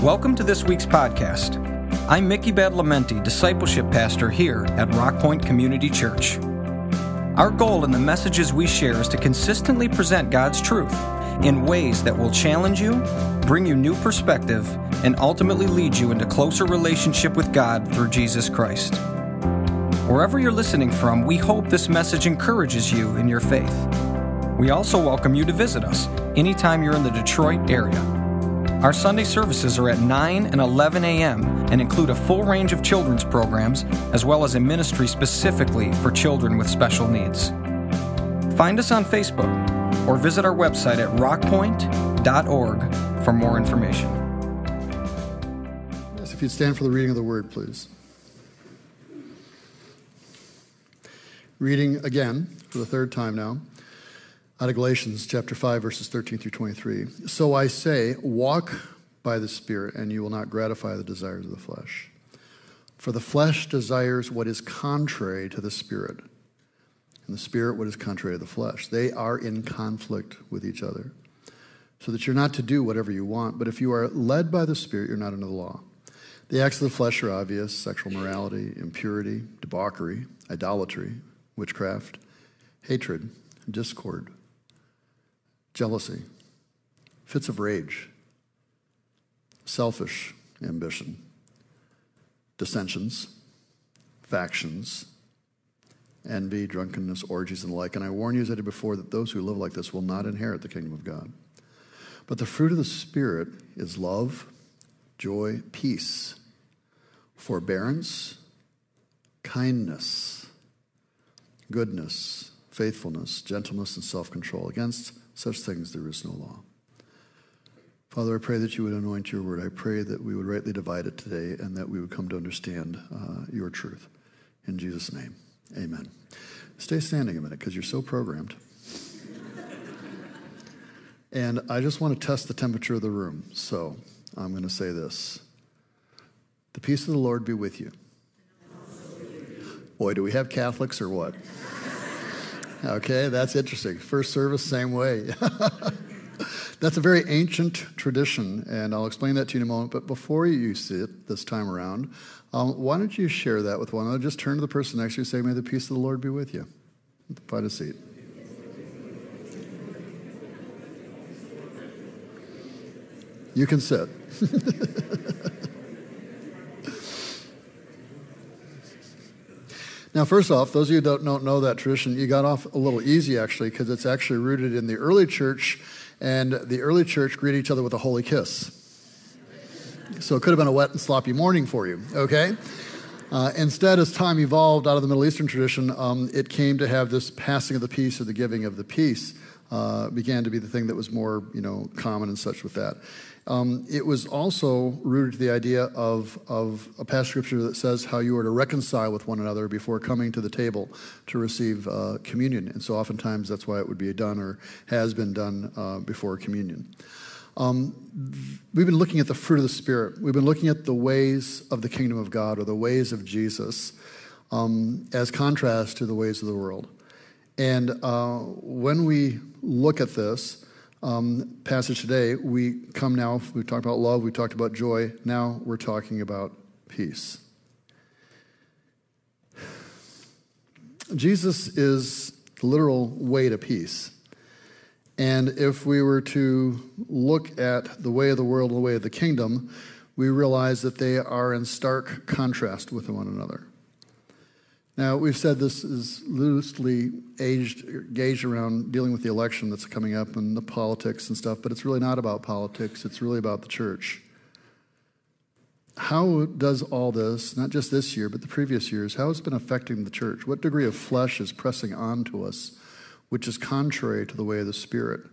Welcome to this week's podcast. I'm Mickey Badalamenti, Discipleship Pastor here at Rock Point Community Church. Our goal in the messages we share is to consistently present God's truth in ways that will challenge you, bring you new perspective, and ultimately lead you into closer relationship with God through Jesus Christ. Wherever you're listening from, we hope this message encourages you in your faith. We also welcome you to visit us anytime you're in the Detroit area. Our Sunday services are at 9 and 11 a.m. and include a full range of children's programs, as well as a ministry specifically for children with special needs. Find us on Facebook or visit our website at rockpoint.org for more information. Yes, if you'd stand for the reading of the word, please. Reading again for the third time now. Out of Galatians chapter 5, verses 13 through 23. So I say, walk by the Spirit, and you will not gratify the desires of the flesh. For the flesh desires what is contrary to the Spirit, and the Spirit what is contrary to the flesh. They are in conflict with each other, so that you're not to do whatever you want. But if you are led by the Spirit, you're not under the law. The acts of the flesh are obvious: sexual morality, impurity, debauchery, idolatry, witchcraft, hatred, discord, jealousy, fits of rage, selfish ambition, dissensions, factions, envy, drunkenness, orgies, and the like. And I warn you, as I did before, that those who live like this will not inherit the kingdom of God. But the fruit of the Spirit is love, joy, peace, forbearance, kindness, goodness, faithfulness, gentleness, and self-control. Against such things there is no law. Father, I pray that you would anoint your word. I pray that we would rightly divide it today and that we would come to understand your truth. In Jesus' name, amen. Stay standing a minute because you're so programmed. And I just want to test the temperature of the room. So I'm going to say this. The peace of the Lord be with you. Boy, do we have Catholics or what? Okay, that's interesting. First service, same way. That's a very ancient tradition, and I'll explain that to you in a moment. But before you see it this time around, why don't you share that with one another? Just turn to the person next to you and say, may the peace of the Lord be with you. Find a seat. You can sit. Now, first off, those of you who don't know that tradition, you got off a little easy, actually, because it's actually rooted in the early church, and the early church greeted each other with a holy kiss. So it could have been a wet and sloppy morning for you, okay? Instead, as time evolved out of the Middle Eastern tradition, it came to have this passing of the peace or the giving of the peace began to be the thing that was more, common and such with that. It was also rooted to the idea of a passage of scripture that says how you are to reconcile with one another before coming to the table to receive communion. And so oftentimes that's why it would be done or has been done before communion. We've been looking at the fruit of the Spirit. We've been looking at the ways of the kingdom of God or the ways of Jesus as contrast to the ways of the world. And when we look at this passage today, we come now, we've talked about love, we talked about joy, now we're talking about peace. Jesus is the literal way to peace. And if we were to look at the way of the world and the way of the kingdom, we realize that they are in stark contrast with one another. Now, we've said this is loosely gauged around dealing with the election that's coming up and the politics and stuff, but it's really not about politics. It's really about the church. How does all this, not just this year, but the previous years, how has it been affecting the church? What degree of flesh is pressing onto us, which is contrary to the way of the Spirit,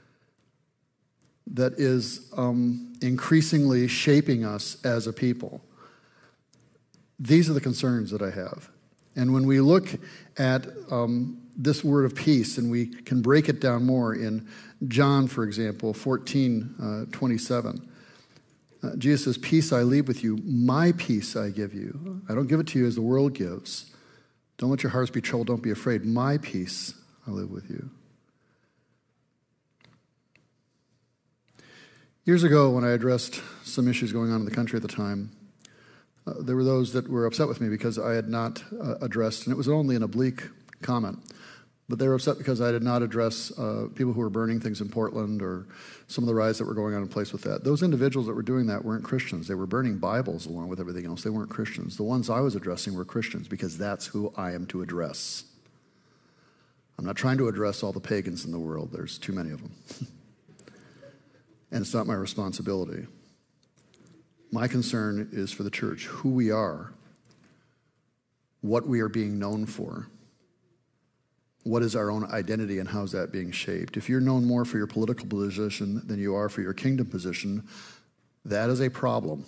that is increasingly shaping us as a people? These are the concerns that I have. And when we look at this word of peace, and we can break it down more in John, for example, 14:27, Jesus says, peace I leave with you, my peace I give you. I don't give it to you as the world gives. Don't let your hearts be troubled, don't be afraid. My peace I live with you. Years ago, when I addressed some issues going on in the country at the time, there were those that were upset with me because I had not addressed, and it was only an oblique comment, but they were upset because I did not address people who were burning things in Portland or some of the riots that were going on in place with that. Those individuals that were doing that weren't Christians. They were burning Bibles along with everything else. They weren't Christians. The ones I was addressing were Christians because that's who I am to address. I'm not trying to address all the pagans in the world. There's too many of them. And it's not my responsibility. My concern is for the church, who we are, what we are being known for, what is our own identity and how is that being shaped. If you're known more for your political position than you are for your kingdom position, that is a problem.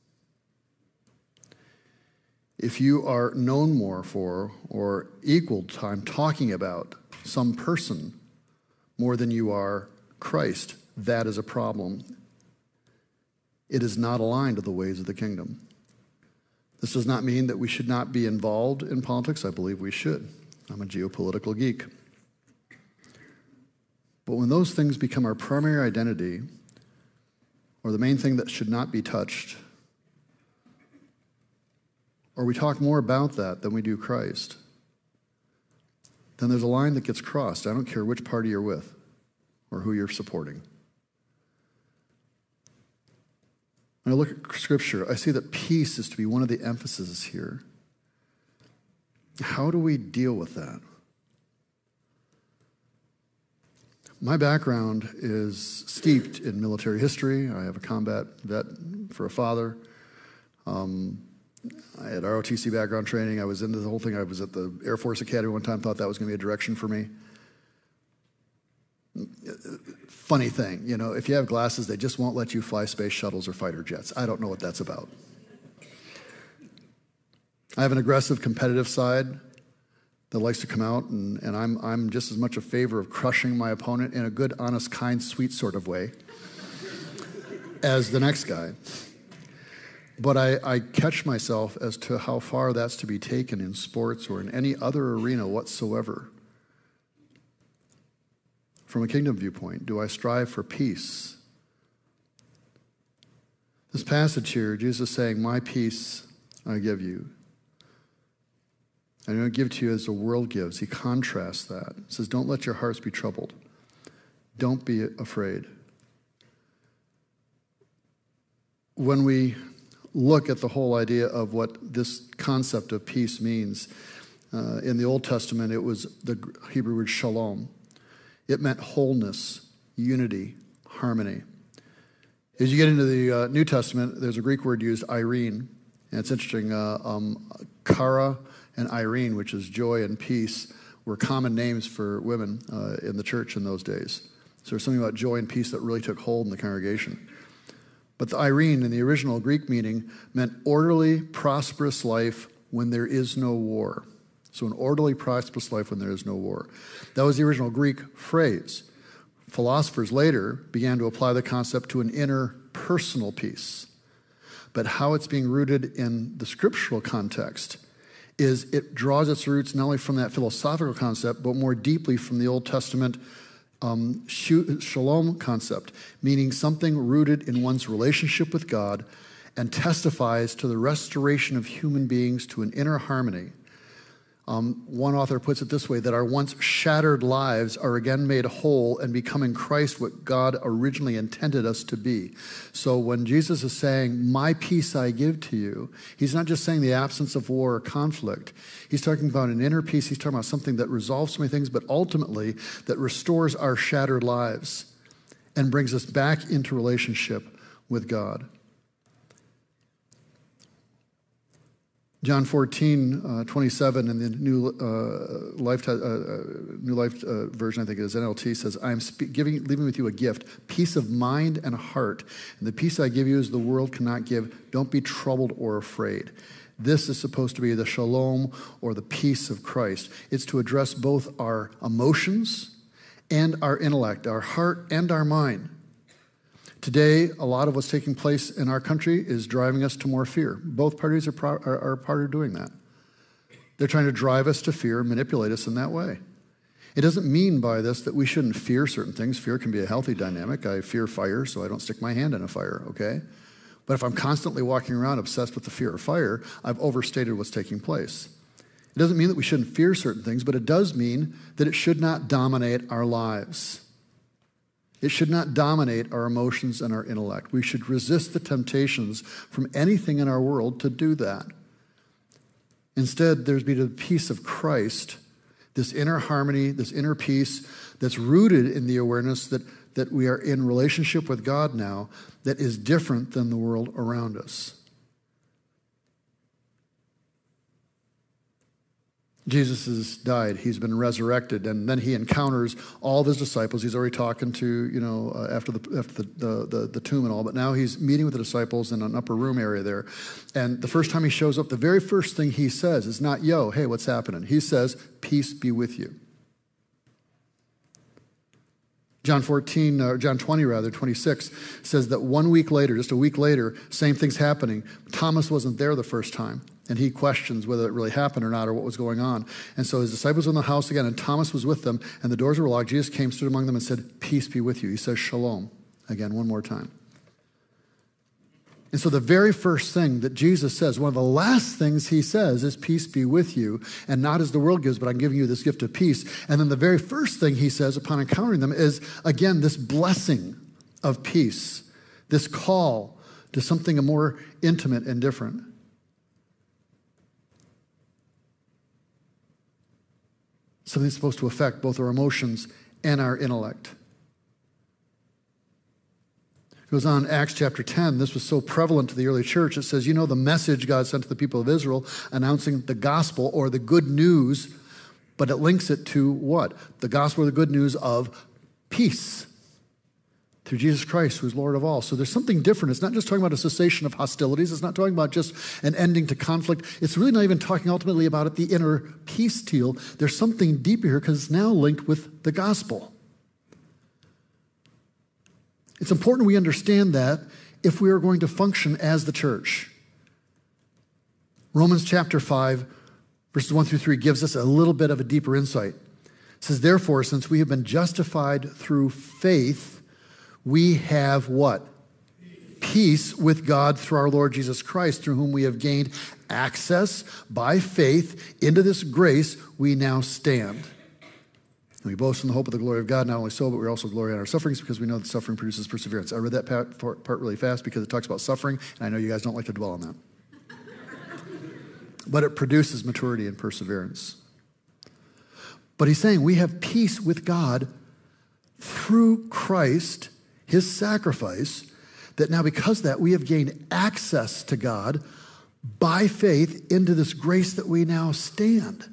If you are known more for or equal time talking about some person more than you are Christ, that is a problem. It is not aligned to the ways of the kingdom. This does not mean that we should not be involved in politics. I believe we should. I'm a geopolitical geek. But when those things become our primary identity, or the main thing that should not be touched, or we talk more about that than we do Christ, then there's a line that gets crossed. I don't care which party you're with or who you're supporting. When I look at Scripture, I see that peace is to be one of the emphases here. How do we deal with that? My background is steeped in military history. I have a combat vet for a father. I had ROTC background training. I was into the whole thing. I was at the Air Force Academy one time, thought that was going to be a direction for me. Funny thing, if you have glasses, they just won't let you fly space shuttles or fighter jets. I don't know what that's about. I have an aggressive, competitive side that likes to come out, and I'm just as much a favor of crushing my opponent in a good, honest, kind, sweet sort of way as the next guy. But I catch myself as to how far that's to be taken in sports or in any other arena whatsoever. From a kingdom viewpoint, do I strive for peace? This passage here, Jesus is saying, my peace I give you. I don't give to you as the world gives. He contrasts that. He says, don't let your hearts be troubled. Don't be afraid. When we look at the whole idea of what this concept of peace means, in the Old Testament, it was the Hebrew word shalom. It meant wholeness, unity, harmony. As you get into the New Testament, there's a Greek word used, irene. And it's interesting, Kara and Irene, which is joy and peace, were common names for women in the church in those days. So there's something about joy and peace that really took hold in the congregation. But the Irene in the original Greek meaning meant orderly, prosperous life when there is no war. So an orderly, prosperous life when there is no war. That was the original Greek phrase. Philosophers later began to apply the concept to an inner personal peace. But how it's being rooted in the scriptural context is it draws its roots not only from that philosophical concept, but more deeply from the Old Testament shalom concept, meaning something rooted in one's relationship with God and testifies to the restoration of human beings to an inner harmony. One author puts it this way, that our once shattered lives are again made whole and become in Christ what God originally intended us to be. So when Jesus is saying, my peace I give to you, he's not just saying the absence of war or conflict. He's talking about an inner peace. He's talking about something that resolves so many things, but ultimately that restores our shattered lives and brings us back into relationship with God. John 14:27 in the New Life version, I think it is, NLT, says, I am leaving with you a gift, peace of mind and heart. And the peace I give you is the world cannot give. Don't be troubled or afraid. This is supposed to be the shalom or the peace of Christ. It's to address both our emotions and our intellect, our heart and our mind. Today, a lot of what's taking place in our country is driving us to more fear. Both parties are part of doing that. They're trying to drive us to fear and manipulate us in that way. It doesn't mean by this that we shouldn't fear certain things. Fear can be a healthy dynamic. I fear fire, so I don't stick my hand in a fire, okay? But if I'm constantly walking around obsessed with the fear of fire, I've overstated what's taking place. It doesn't mean that we shouldn't fear certain things, but it does mean that it should not dominate our lives. It should not dominate our emotions and our intellect. We should resist the temptations from anything in our world to do that. Instead, there's be the peace of Christ, this inner harmony, this inner peace that's rooted in the awareness that we are in relationship with God now that is different than the world around us. Jesus has died. He's been resurrected, and then he encounters all of his disciples. He's already talking to, after the tomb and all, but now he's meeting with the disciples in an upper room area there. And the first time he shows up, the very first thing he says is not, yo, hey, what's happening? He says, peace be with you. John 20, says that 1 week later, just a week later, same thing's happening. Thomas wasn't there the first time, and he questions whether it really happened or not or what was going on. And so his disciples were in the house again, and Thomas was with them, and the doors were locked. Jesus came, stood among them, and said, peace be with you. He says, shalom, again, one more time. And so the very first thing that Jesus says, one of the last things he says is, peace be with you, and not as the world gives, but I'm giving you this gift of peace. And then the very first thing he says upon encountering them is, again, this blessing of peace, this call to something more intimate and different. Something that's supposed to affect both our emotions and our intellect. It goes on, Acts chapter 10, this was so prevalent to the early church. It says, the message God sent to the people of Israel announcing the gospel or the good news, but it links it to what? The gospel or the good news of peace through Jesus Christ, who is Lord of all. So there's something different. It's not just talking about a cessation of hostilities. It's not talking about just an ending to conflict. It's really not even talking ultimately about the inner peace deal. There's something deeper here because it's now linked with the gospel. It's important we understand that if we are going to function as the church. Romans chapter 5, verses 1 through 3 gives us a little bit of a deeper insight. It says, therefore, since we have been justified through faith, we have what? Peace with God through our Lord Jesus Christ, through whom we have gained access by faith into this grace we now stand. And we boast in the hope of the glory of God. Not only so, but we also glory in our sufferings because we know that suffering produces perseverance. I read that part really fast because it talks about suffering, and I know you guys don't like to dwell on that. But it produces maturity and perseverance. But he's saying we have peace with God through Christ, his sacrifice, that now because of that we have gained access to God by faith into this grace that we now stand.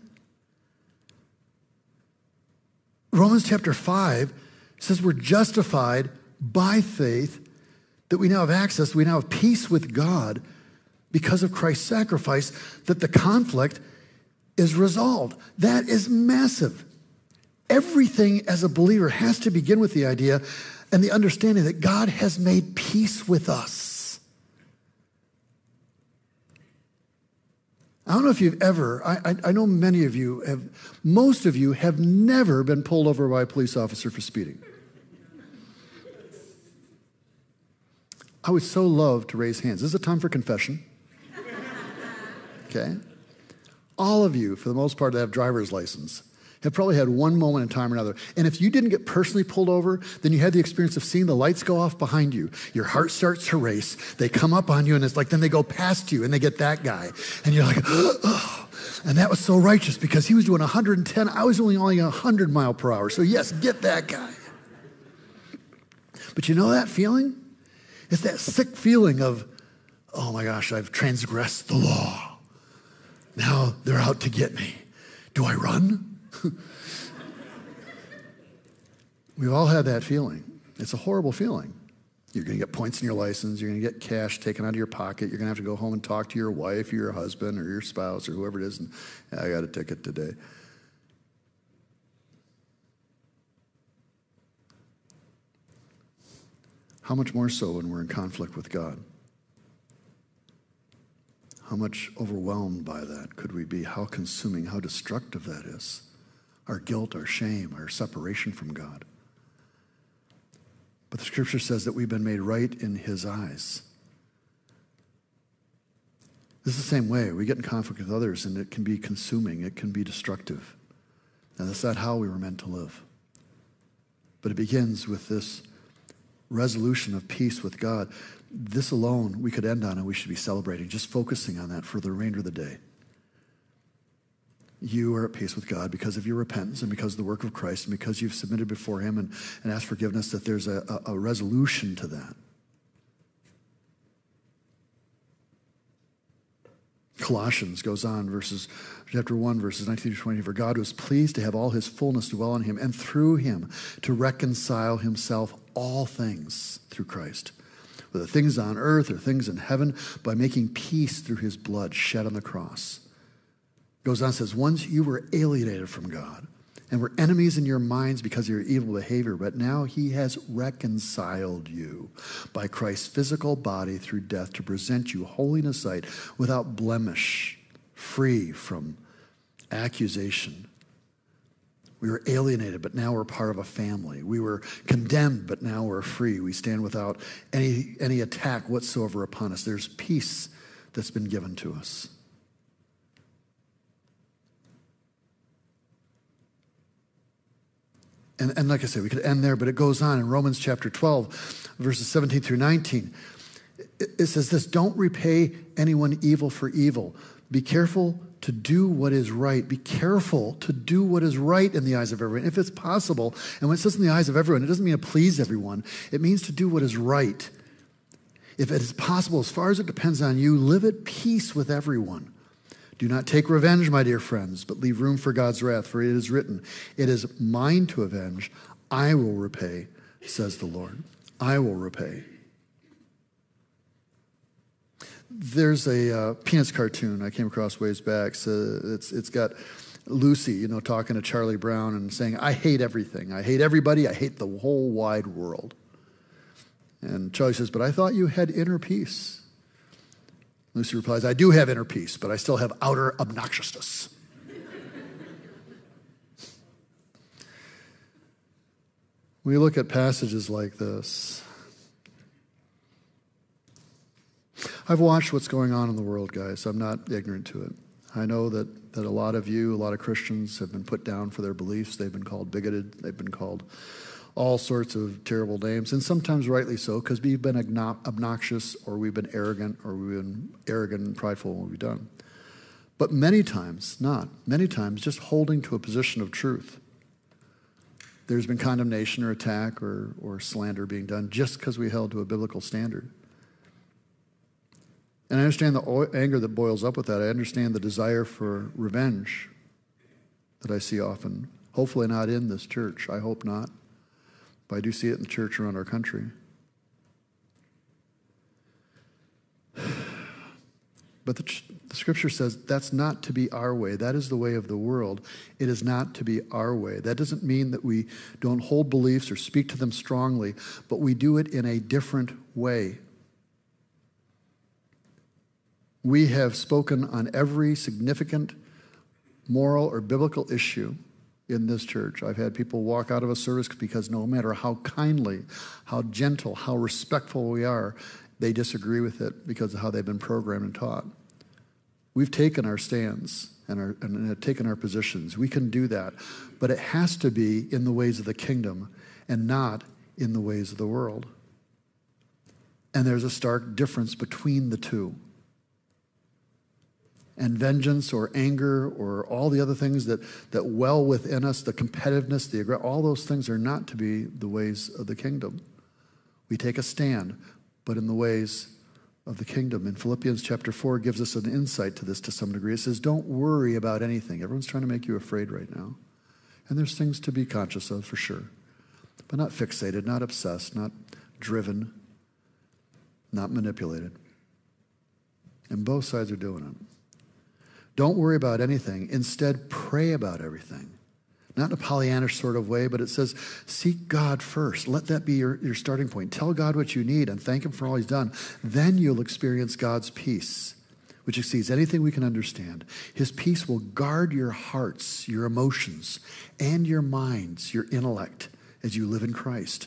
Romans chapter 5 says we're justified by faith, that we now have access, we now have peace with God because of Christ's sacrifice, that the conflict is resolved. That is massive. Everything as a believer has to begin with the idea and the understanding that God has made peace with us. I don't know if you've ever, I know many of you have, most of you have never been pulled over by a police officer for speeding. I would so love to raise hands. This is a time for confession. Okay? All of you, for the most part, that have driver's license, have probably had one moment in time or another. And if you didn't get personally pulled over, then you had the experience of seeing the lights go off behind you. Your heart starts to race. They come up on you, and it's like then they go past you, and they get that guy. And you're like, oh. And that was so righteous because he was doing 110. I was only 100 mile per hour. So yes, get that guy. But you know that feeling? It's that sick feeling of, oh my gosh, I've transgressed the law. Now they're out to get me. Do I run? We've all had that feeling. It's a horrible feeling. You're going to get points in your license. You're going to get cash taken out of your pocket. You're going to have to go home and talk to your wife or your husband or your spouse or whoever it is. And I got a ticket today. How much more so when we're in conflict with God? How much overwhelmed by that could we be? How consuming, how destructive that is. our guilt, our shame, our separation from God. But the scripture says that we've been made right in his eyes. This is the same way. We get in conflict with others, and it can be consuming. It can be destructive. And that's not how we were meant to live. But it begins with this resolution of peace with God. This alone we could end on, and we should be celebrating, just focusing on that for the remainder of the day. You are at peace with God because of your repentance and because of the work of Christ and because you've submitted before him and asked forgiveness, that there's a resolution to that. Colossians goes on, chapter 1, verses 19 to 20. For God was pleased to have all his fullness dwell in him, and through him to reconcile himself all things through Christ, whether things on earth or things in heaven, by making peace through his blood shed on the cross. Goes on and says, once you were alienated from God and were enemies in your minds because of your evil behavior, but now he has reconciled you by Christ's physical body through death to present you holy in his sight, without blemish, free from accusation. We were alienated, but now we're part of a family. We were condemned, but now we're free. We stand without any attack whatsoever upon us. There's peace that's been given to us. And like I said, we could end there, but it goes on in Romans chapter 12, verses 17 through 19. It says this: don't repay anyone evil for evil. Be careful to do what is right. Be careful to do what is right in the eyes of everyone, if it's possible. And when it says in the eyes of everyone, it doesn't mean to please everyone. It means to do what is right. If it is possible, as far as it depends on you, live at peace with everyone. Do not take revenge, my dear friends, but leave room for God's wrath, for it is written, it is mine to avenge. I will repay, says the Lord. I will repay. There's a Peanuts cartoon I came across ways back. So it's got Lucy, talking to Charlie Brown and saying, I hate everything. I hate everybody. I hate the whole wide world. And Charlie says, but I thought you had inner peace. Lucy replies, I do have inner peace, but I still have outer obnoxiousness. We look at passages like this. I've watched what's going on in the world, guys. I'm not ignorant to it. I know that a lot of you, a lot of Christians have been put down for their beliefs. They've been called bigoted. They've been called all sorts of terrible names, and sometimes rightly so, because we've been obnoxious, or we've been arrogant, and prideful in what we've done. But many times, just holding to a position of truth. There's been condemnation or attack or slander being done just because we held to a biblical standard. And I understand the anger that boils up with that. I understand the desire for revenge that I see often. Hopefully not in this church. I hope not. But I do see it in the church around our country. But the scripture says that's not to be our way. That is the way of the world. It is not to be our way. That doesn't mean that we don't hold beliefs or speak to them strongly, but we do it in a different way. We have spoken on every significant moral or biblical issue in this church. I've had people walk out of a service because no matter how kindly, how gentle, how respectful we are, they disagree with it because of how they've been programmed and taught. We've taken our stands and have taken our positions. We can do that, but it has to be in the ways of the kingdom and not in the ways of the world. And there's a stark difference between the two. And vengeance or anger or all the other things that well within us, the competitiveness, all those things are not to be the ways of the kingdom. We take a stand, but in the ways of the kingdom. And Philippians chapter 4 gives us an insight to this to some degree. It says, don't worry about anything. Everyone's trying to make you afraid right now. And there's things to be conscious of for sure, but not fixated, not obsessed, not driven, not manipulated. And both sides are doing it. Don't worry about anything. Instead, pray about everything. Not in a Pollyannish sort of way, but it says, seek God first. Let that be your starting point. Tell God what you need and thank him for all he's done. Then you'll experience God's peace, which exceeds anything we can understand. His peace will guard your hearts, your emotions, and your minds, your intellect, as you live in Christ.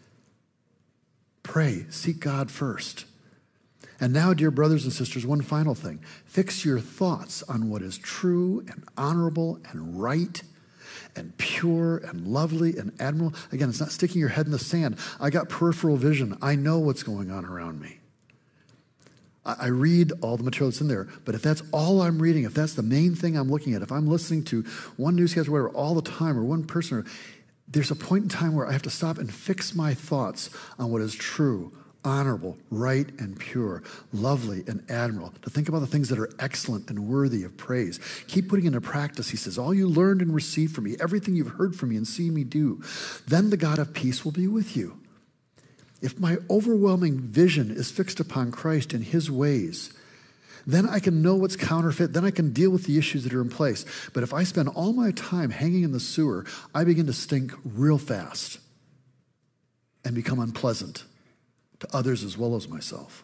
Pray, seek God first. And now, dear brothers and sisters, one final thing. Fix your thoughts on what is true and honorable and right and pure and lovely and admirable. Again, it's not sticking your head in the sand. I got peripheral vision. I know what's going on around me. I read all the material that's in there, but if that's all I'm reading, if that's the main thing I'm looking at, if I'm listening to one newscast or whatever all the time, or one person, there's a point in time where I have to stop and fix my thoughts on what is true, honorable, right, and pure, lovely, and admirable, to think about the things that are excellent and worthy of praise. Keep putting into practice, he says, all you learned and received from me, everything you've heard from me and seen me do, then the God of peace will be with you. If my overwhelming vision is fixed upon Christ and his ways, then I can know what's counterfeit, then I can deal with the issues that are in place. But if I spend all my time hanging in the sewer, I begin to stink real fast and become unpleasant to others as well as myself.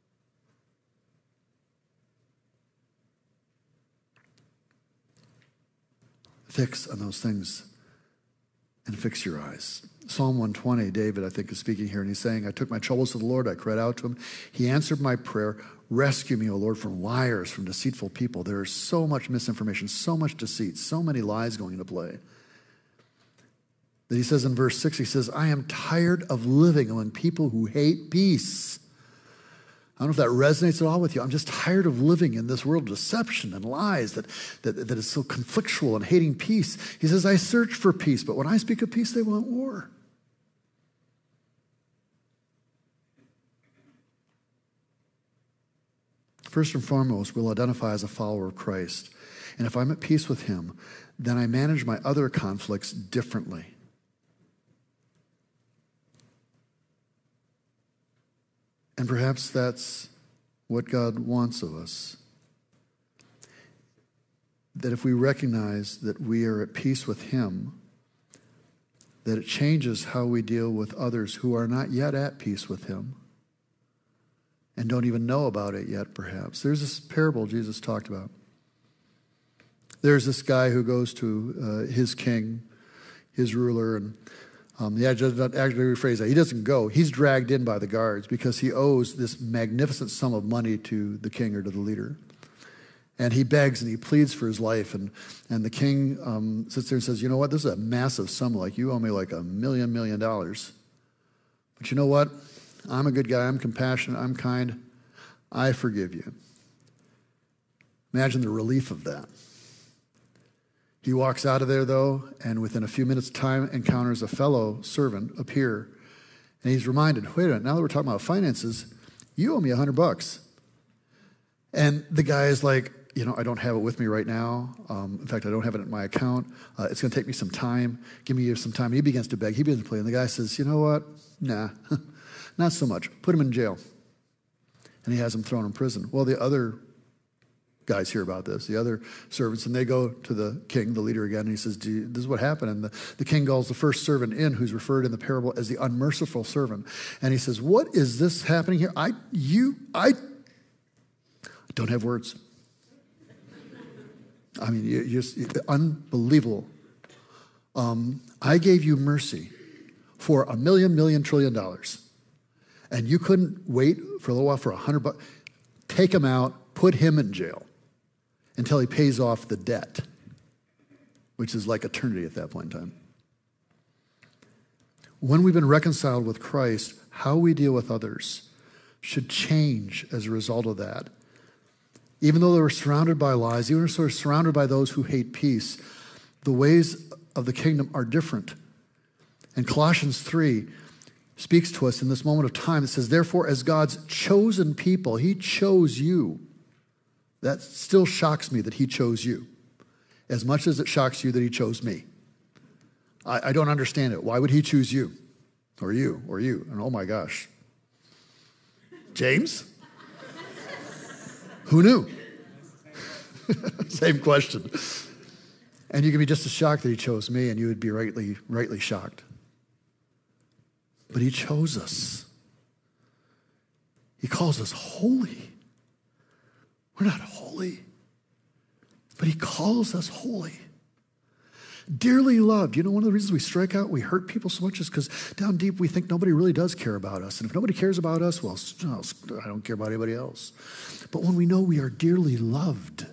Fix on those things and fix your eyes. Psalm 120, David, I think, is speaking here, and he's saying, I took my troubles to the Lord, I cried out to him. He answered my prayer. Rescue me, O Lord, from liars, from deceitful people. There is so much misinformation, so much deceit, so many lies going into play. That he says in verse 6, he says, I am tired of living among people who hate peace. I don't know if that resonates at all with you. I'm just tired of living in this world of deception and lies that is so conflictual and hating peace. He says, I search for peace, but when I speak of peace, they want war. First and foremost, we'll identify as a follower of Christ. And if I'm at peace with him, then I manage my other conflicts differently. And perhaps that's what God wants of us. That if we recognize that we are at peace with him, that it changes how we deal with others who are not yet at peace with him and don't even know about it yet, perhaps. There's this parable Jesus talked about. There's this guy who goes to his king, his ruler, and just actually rephrase that. He doesn't go. He's dragged in by the guards because he owes this magnificent sum of money to the king or to the leader. And he begs and he pleads for his life. And the king sits there and says, you know what? This is a massive sum. Like, you owe me like $1 million. But you know what? I'm a good guy. I'm compassionate. I'm kind. I forgive you. Imagine the relief of that. He walks out of there, though, and within a few minutes' time encounters a fellow servant appear. And he's reminded, wait a minute, now that we're talking about finances, you owe me $100. And the guy is like, I don't have it with me right now. In fact, I don't have it in my account. It's going to take me some time. Give me some time. And he begins to beg. He begins to play. And the guy says, you know what? Nah, not so much. Put him in jail. And he has him thrown in prison. Well, the other guys hear about this, the other servants, and they go to the king, the leader again, and he says, this is what happened. And the king calls the first servant in, who's referred in the parable as the unmerciful servant. And he says, what is this happening here? I don't have words. I mean, you're just unbelievable. I gave you mercy for $1 million trillion. And you couldn't wait for a little while for $100. Take him out, put him in jail until he pays off the debt, which is like eternity at that point in time. When we've been reconciled with Christ, how we deal with others should change as a result of that. Even though they were surrounded by lies, even though they're surrounded by those who hate peace, the ways of the kingdom are different. And Colossians 3 speaks to us in this moment of time. It says, therefore, as God's chosen people, he chose you. That still shocks me that he chose you, as much as it shocks you that he chose me. I don't understand it. Why would he choose you? Or you? Or you? And oh my gosh. James? Who knew? Same question. And you can be just as shocked that he chose me, and you would be rightly shocked. But he chose us. He calls us holy. We're not holy. But he calls us holy. Dearly loved. You know, one of the reasons we strike out, we hurt people so much is because down deep we think nobody really does care about us. And if nobody cares about us, well, I don't care about anybody else. But when we know we are dearly loved,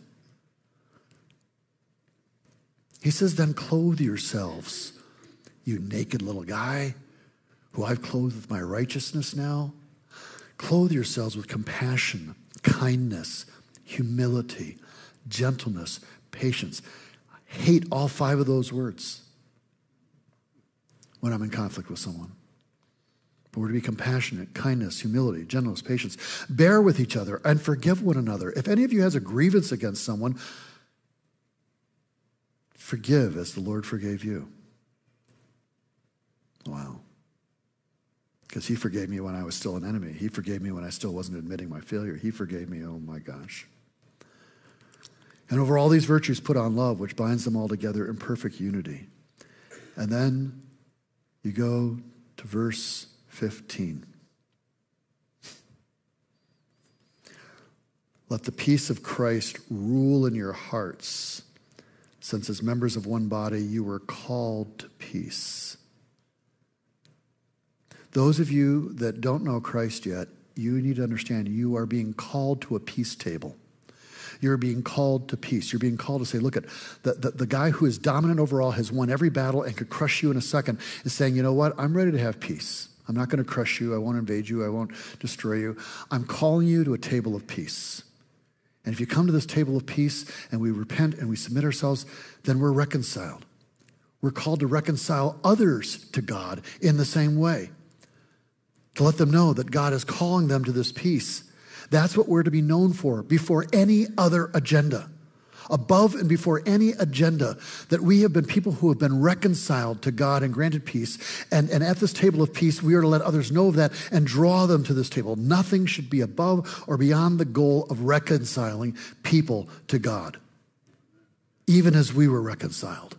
he says, then clothe yourselves, you naked little guy who I've clothed with my righteousness now. Clothe yourselves with compassion, kindness, humility, gentleness, patience. I hate all 5 of those words when I'm in conflict with someone. But we're to be compassionate, kindness, humility, gentleness, patience. Bear with each other and forgive one another. If any of you has a grievance against someone, forgive as the Lord forgave you. Wow. Because he forgave me when I was still an enemy. He forgave me when I still wasn't admitting my failure. He forgave me, oh my gosh. And over all these virtues put on love, which binds them all together in perfect unity. And then you go to verse 15. Let the peace of Christ rule in your hearts, since as members of one body you were called to peace. Those of you that don't know Christ yet, you need to understand you are being called to a peace table. You're being called to peace. You're being called to say, look, at the guy who is dominant over all, has won every battle and could crush you in a second, is saying, you know what? I'm ready to have peace. I'm not going to crush you. I won't invade you. I won't destroy you. I'm calling you to a table of peace. And if you come to this table of peace and we repent and we submit ourselves, then we're reconciled. We're called to reconcile others to God in the same way, to let them know that God is calling them to this peace. That's what we're to be known for before any other agenda. Above and before any agenda, that we have been people who have been reconciled to God and granted peace. And at this table of peace, we are to let others know of that and draw them to this table. Nothing should be above or beyond the goal of reconciling people to God, even as we were reconciled.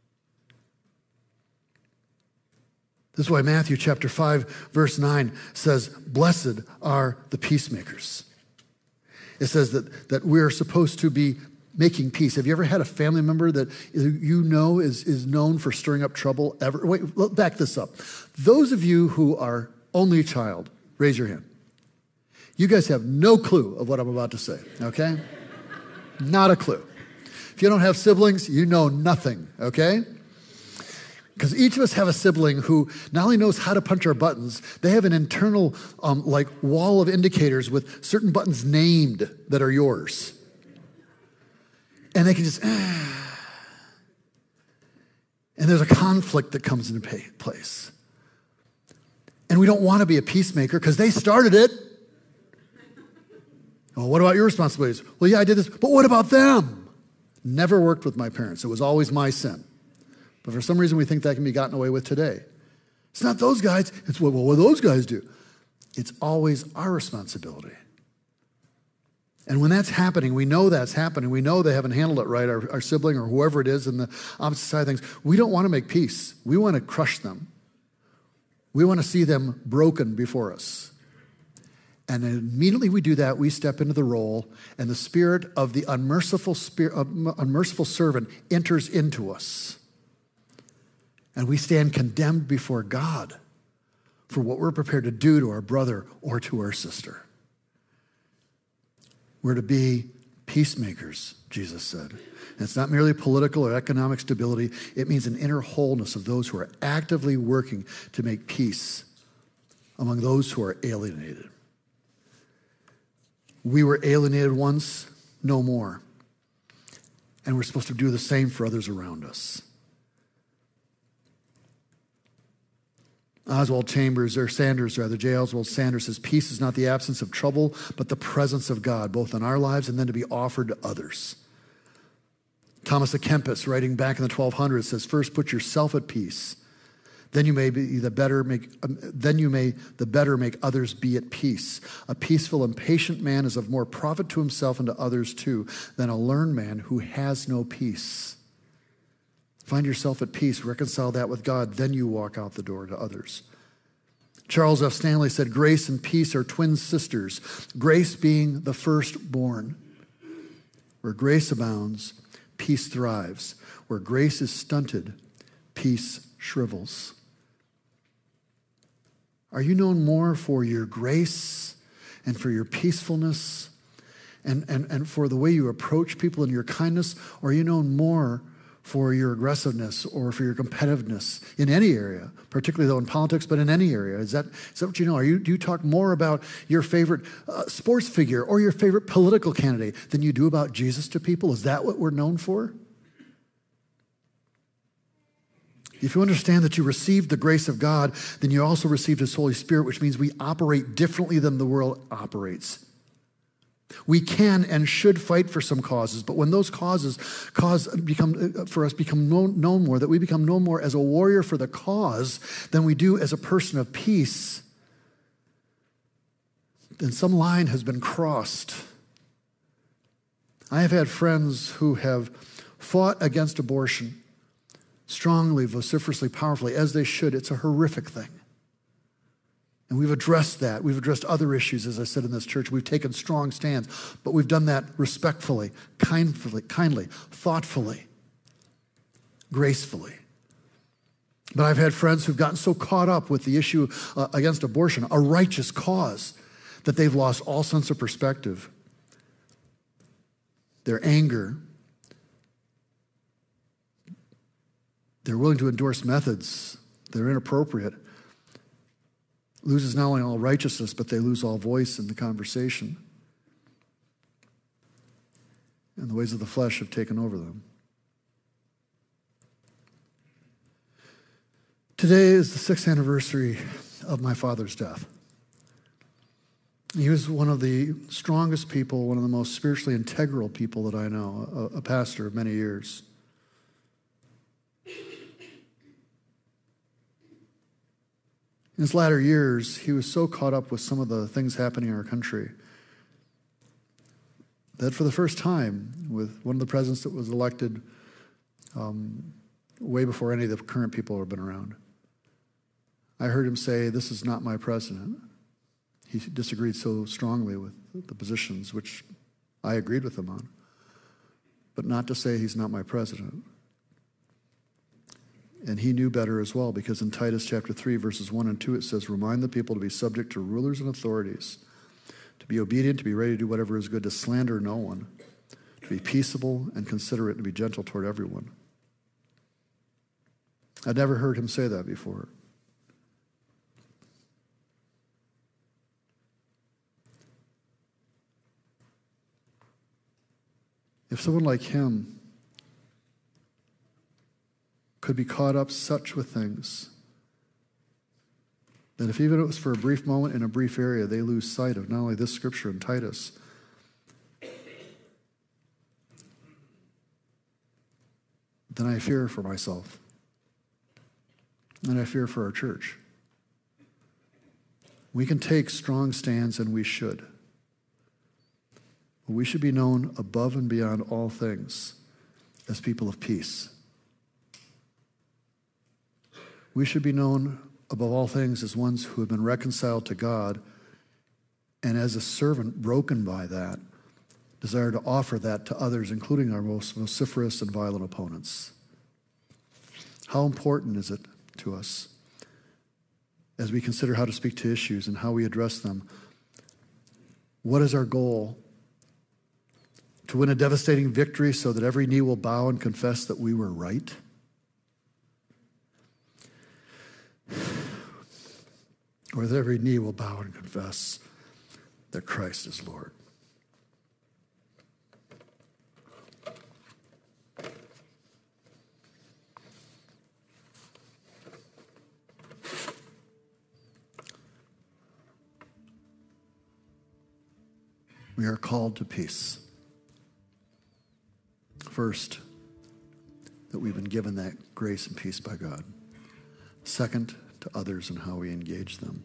This is why Matthew chapter 5, verse 9 says, blessed are the peacemakers. It says that we're supposed to be making peace. Have you ever had a family member that you know is known for stirring up trouble ever? Wait, back this up. Those of you who are only child, raise your hand. You guys have no clue of what I'm about to say, okay? Not a clue. If you don't have siblings, you know nothing, okay? Because each of us have a sibling who not only knows how to punch our buttons, they have an internal wall of indicators with certain buttons named that are yours. And they can just, and there's a conflict that comes into place. And we don't want to be a peacemaker because they started it. Well, what about your responsibilities? Well, yeah, I did this, but what about them? Never worked with my parents. It was always my sin. But for some reason, we think that can be gotten away with today. It's not those guys. It's what those guys do. It's always our responsibility. And when that's happening, we know that's happening. We know they haven't handled it right, our sibling or whoever it is in the opposite side of things. We don't want to make peace. We want to crush them. We want to see them broken before us. And immediately we do that, we step into the role, and the spirit of the unmerciful servant enters into us. And we stand condemned before God for what we're prepared to do to our brother or to our sister. We're to be peacemakers, Jesus said. And it's not merely political or economic stability. It means an inner wholeness of those who are actively working to make peace among those who are alienated. We were alienated once, no more. And we're supposed to do the same for others around us. J. Oswald Sanders says, peace is not the absence of trouble, but the presence of God, both in our lives and then to be offered to others. Thomas à Kempis, writing back in the 1200s, says, first put yourself at peace, then you may the better make others be at peace. A peaceful and patient man is of more profit to himself and to others too than a learned man who has no peace. Find yourself at peace, reconcile that with God, then you walk out the door to others. Charles F. Stanley said, grace and peace are twin sisters, grace being the firstborn. Where grace abounds, peace thrives. Where grace is stunted, peace shrivels. Are you known more for your grace and for your peacefulness and for the way you approach people and your kindness? Or are you known more for your aggressiveness or for your competitiveness in any area, particularly though in politics, but in any area? Is that what you know? Do you talk more about your favorite sports figure or your favorite political candidate than you do about Jesus to people? Is that what we're known for? If you understand that you received the grace of God, then you also received His Holy Spirit, which means we operate differently than the world operates. We can and should fight for some causes, but when those causes become known more, that we become known more as a warrior for the cause than we do as a person of peace, then some line has been crossed. I have had friends who have fought against abortion strongly, vociferously, powerfully, as they should. It's a horrific thing. And we've addressed that. We've addressed other issues, as I said, in this church. We've taken strong stands, but we've done that respectfully, kindly, thoughtfully, gracefully. But I've had friends who've gotten so caught up with the issue against abortion, a righteous cause, that they've lost all sense of perspective. Their anger, they're willing to endorse methods that are inappropriate, loses not only all righteousness, but they lose all voice in the conversation. And the ways of the flesh have taken over them. Today is the 6th anniversary of my father's death. He was one of the strongest people, one of the most spiritually integral people that I know, a pastor of many years. In his latter years, he was so caught up with some of the things happening in our country that for the first time, with one of the presidents that was elected way before any of the current people have been around, I heard him say, "This is not my president." He disagreed so strongly with the positions, which I agreed with him on, but not to say he's not my president. And he knew better as well, because in Titus chapter 3, verses 1 and 2, it says, "Remind the people to be subject to rulers and authorities, to be obedient, to be ready to do whatever is good, to slander no one, to be peaceable and considerate, and to be gentle toward everyone." I'd never heard him say that before. If someone like him could be caught up such with things that if even it was for a brief moment in a brief area, they lose sight of not only this scripture in Titus, then I fear for myself, and I fear for our church. We can take strong stands, and we should. But we should be known above and beyond all things as people of peace. We should be known above all things as ones who have been reconciled to God, and as a servant broken by that, desire to offer that to others, including our most vociferous and violent opponents. How important is it to us as we consider how to speak to issues and how we address them? What is our goal? To win a devastating victory so that every knee will bow and confess that we were right? Or that every knee will bow and confess that Christ is Lord? We are called to peace. First, that we've been given that grace and peace by God. Second, to others and how we engage them.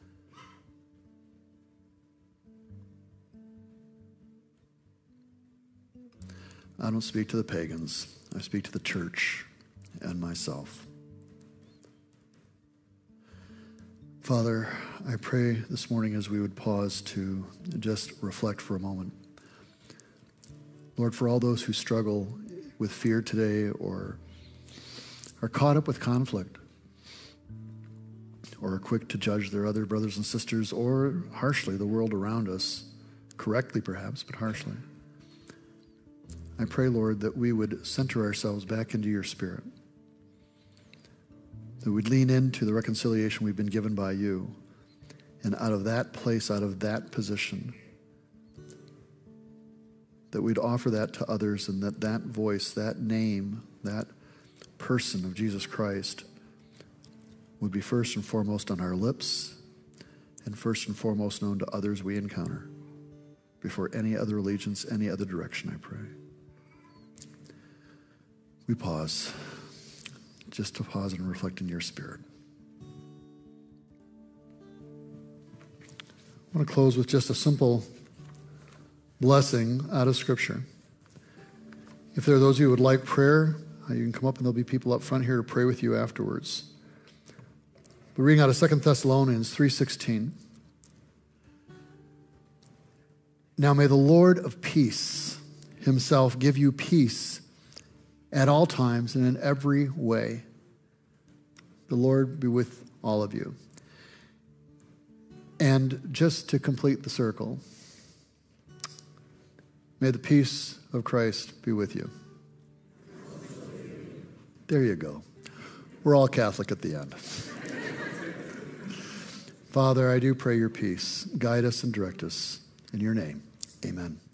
I don't speak to the pagans. I speak to the church and myself. Father, I pray this morning as we would pause to just reflect for a moment. Lord, for all those who struggle with fear today or are caught up with conflict or are quick to judge their other brothers and sisters or harshly the world around us, correctly perhaps, but harshly. I pray, Lord, that we would center ourselves back into your Spirit, that we'd lean into the reconciliation we've been given by you, and out of that place, out of that position, that we'd offer that to others, and that voice, that name, that person of Jesus Christ would be first and foremost on our lips and first and foremost known to others we encounter before any other allegiance, any other direction, I pray. We pause, just to pause and reflect in your Spirit. I want to close with just a simple blessing out of Scripture. If there are those of you who would like prayer, you can come up and there'll be people up front here to pray with you afterwards. We're reading out of 2 Thessalonians 3:16. Now may the Lord of peace himself give you peace at all times and in every way. The Lord be with all of you. And just to complete the circle, may the peace of Christ be with you. There you go. We're all Catholic at the end. Father, I do pray your peace. Guide us and direct us. In your name, amen.